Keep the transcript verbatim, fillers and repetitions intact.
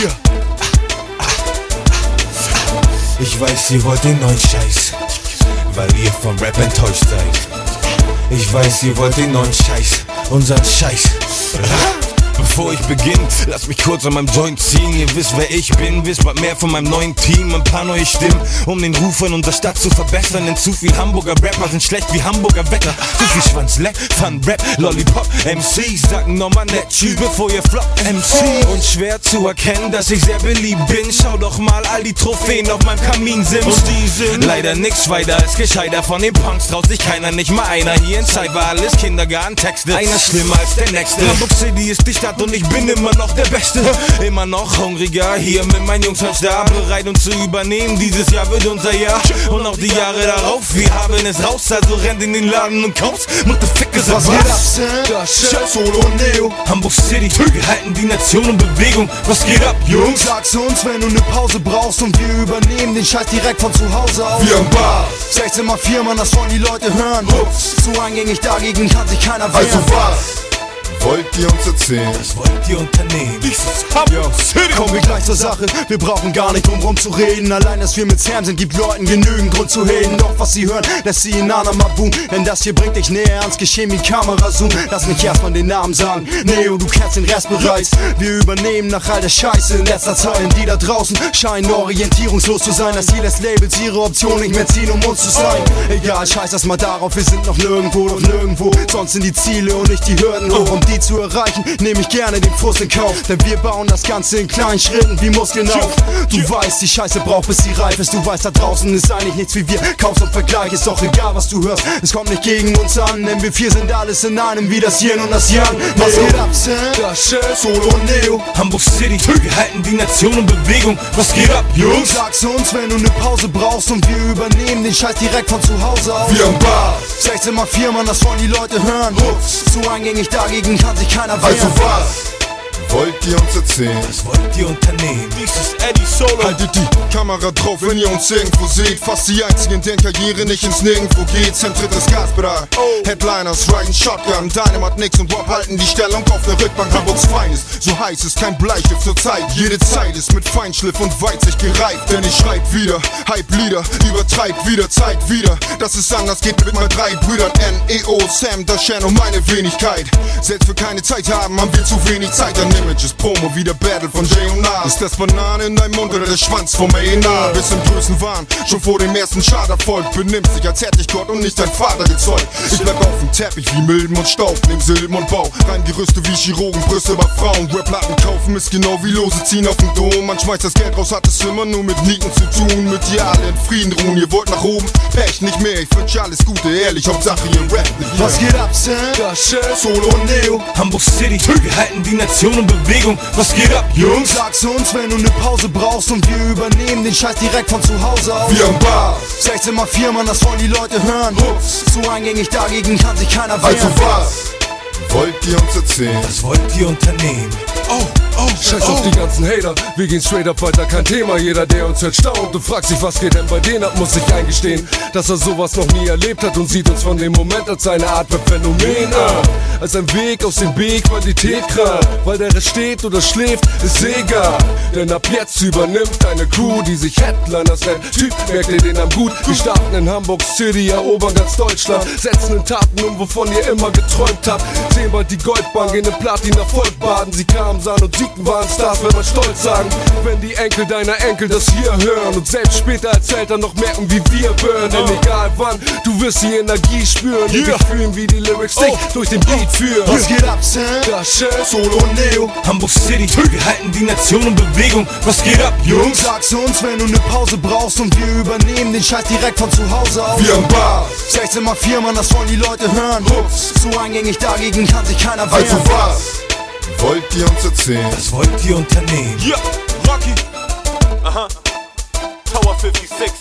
Yeah. Ich weiß, ihr wollt den neuen Scheiß, weil ihr vom Rap enttäuscht seid. Ich weiß, ihr wollt den neuen Scheiß, unseren Scheiß. Bevor ich beginn, lass mich kurz an meinem Joint ziehen. Ihr wisst, wer ich bin, wisst bald mehr von meinem neuen Team. Ein paar neue Stimmen, um den Ruf in unserer Stadt zu verbessern. Denn zu viel Hamburger Rapper sind schlecht wie Hamburger Wetter. Zu viel Schwanzleck, Fun Rap, Lollipop, M Cs sagen nochmal nett tschüss, bevor ihr floppt, M C. Und schwer zu erkennen, dass ich sehr beliebt bin. Schau doch mal, all die Trophäen auf meinem Kamin sind. Und die sind leider nix weiter als gescheiter. Von den Punks traut sich keiner, nicht mal einer. Hier in Zeit war alles Kindergarten-Texte. Einer schlimmer als der nächste. Hamburg City ist die Stadt und ich bin immer noch der Beste. Immer noch hungriger, hier mit meinen Jungs am Start. Bereit uns zu übernehmen, dieses Jahr wird unser Jahr. Und auch die Jahre darauf, wir haben es raus. Also rennt in den Laden und kaufst. Motherfuckers, was geht ab? Das Chef, Solo und Neo. Hamburg City, wir halten die Nation in Bewegung. Was geht ab, Jungs? Sag's uns, wenn du ne Pause brauchst und wir übernehmen den Scheiß direkt von zu Hause aus. Wir am Bar. sechzehn mal vier, Mann, das wollen die Leute hören. Ups. Zu eingängig, dagegen kann sich keiner wehren. Also was wollt ihr uns erzählen? Was wollt ihr unternehmen? Dieses Hamburg City. Kommen wir gleich zur Sache, wir brauchen gar nicht drum rum zu reden. Allein, dass wir mit Sam sind, gibt Leuten genügend Grund zu reden. Doch was sie hören, lässt sie in Anna mal boom. Denn das hier bringt dich näher ans Geschehen wie Kamerazoom. Lass mich erstmal den Namen sagen, Neo, du kennst den Rest bereits. Wir übernehmen nach all der Scheiße in letzter Zeit. Denn die da draußen scheinen orientierungslos zu sein. Das Ziel des Labels, ihre Option nicht mehr ziehen, um uns zu sein. Egal, scheiß das mal darauf, wir sind noch nirgendwo, doch nirgendwo. Sonst sind die Ziele und nicht die Hürden hoch. Um die zu erreichen, nehme ich gerne den Frust in Kauf. Denn wir bauen das Ganze in kleinen Schritten wie Muskeln auf. Du weißt, die Scheiße braucht, bis sie reif ist. Du weißt, da draußen ist eigentlich nichts wie wir. Kaufst und Vergleich, ist doch egal, was du hörst. Es kommt nicht gegen uns an, denn wir vier sind alles in einem, wie das Yin und das Yang. Was geht ab, Sam? Das Chef, Solo und Neo. Hamburg City, wir halten die Nation in Bewegung. Was geht ab, Jungs? Sag's uns, wenn du ne Pause brauchst und wir übernehmen den Scheiß direkt von zu Hause aus. Wir am Bar. sechzehn mal vier, Mann, das wollen die Leute hören. Ups. Zu eingängig, dagegen kann sich keiner wehren. Also was wollt ihr uns erzählen? Was wollt ihr unternehmen? Dies ist Eddie Solo. Haltet die Kamera drauf, wenn ihr uns irgendwo seht. Fast die einzigen, deren Karriere nicht ins Nirgendwo geht. Sam tritt das Gaspedal. Oh. Headliners riden Shotgun. Dynamite, Nix und Rob halten die Stellung auf der Rückbank. Hamburgs Feines, so heiß ist kein Bleistift zur Zeit. Jede Zeit ist mit Feinschliff und Weitsicht gereift. Denn ich schreib wieder, Hype-Lieder, übertreibt wieder, zeigt wieder, dass es anders geht mit meinen drei Brüdern. N E O, Sam, Dashan und meine Wenigkeit. Selbst für keine Zeit haben, haben wir zu wenig Zeit. Dann Image ist Promo wie der Battle von Jay und Nas. Ist das Banane in deinem Mund oder der Schwanz vom A and R? Bis im Größenwahn, schon vor dem ersten Charterfolg. Benimmt sich als hätte ich Gott und nicht dein Vater gezeugt. Ich bleib auf dem Teppich wie Milben und Staub, nehm Silben und Bau. Reimgerüste wie Chirurgen, Brüste bei Frauen. Rap-Platten kaufen ist genau wie Lose ziehen auf dem Dom. Man schmeißt das Geld raus, hat es immer nur mit Nieten zu tun. Mit ihr alle in Frieden ruhen, ihr wollt nach oben, Pech nicht mehr. Ich wünsch alles Gute, ehrlich, Hauptsache ihr rappt nicht mehr. Was geht ab, Sam? Das Chef, Solo und Neo. Hamburg City, wir halten die Nation in Bewegung. Was geht ab, Jungs? Sag's uns, wenn du ne Pause brauchst und wir übernehmen den Scheiß direkt von zu Hause aus. Wir am Bar. sechzehn mal vier, Mann, das wollen die Leute hören. Ups. Zu eingängig, dagegen kann sich keiner wehren. Also was wollt ihr uns erzählen? Was wollt ihr unternehmen? Oh, oh, Scheiß auf die ganzen Hater, wir gehen straight up weiter, kein Thema. Jeder, der uns hört, staunt und fragt sich, was geht denn bei denen ab, muss sich eingestehen, dass er sowas noch nie erlebt hat und sieht uns von dem Moment als eine Art Phänomen an. Als ein Weg aus dem B, Qualität krank, weil der Rest steht oder schläft, ist egal. Denn ab jetzt übernimmt eine Crew, die sich Headliners nennt. Typ, merkt ihr den am gut? Wir starten in Hamburg City, erobern ganz Deutschland, setzen in Taten um, wovon ihr immer geträumt habt. Sehen bald die Goldbank in den Platin-Erfolg baden. Sie kamen, sahen und siegten, waren Stars, will man stolz sagen. Wenn die Enkel deiner Enkel das hier hören und selbst später als Eltern noch merken, wie wir burnen. Denn egal wann, du wirst die Energie spüren und dich fühlen, wie die Lyrics dich durch den Beat führen. Was geht ab, Sam? Das Chef, Solo und Neo. Hamburg City, wir halten die Nation in Bewegung. Was geht ab, Jungs? Sag's uns, wenn du ne Pause brauchst und wir übernehmen den Scheiß direkt von zu Hause aus. Wir am Bar. sechzehn mal vier, Mann, das wollen die Leute hören. Ups. Zu eingängig, dagegen kann sich keiner wehren. Also was wollt ihr uns erzählen? Was wollt ihr unternehmen? ja, Rocky. Aha. Tower fünfundfünfzig.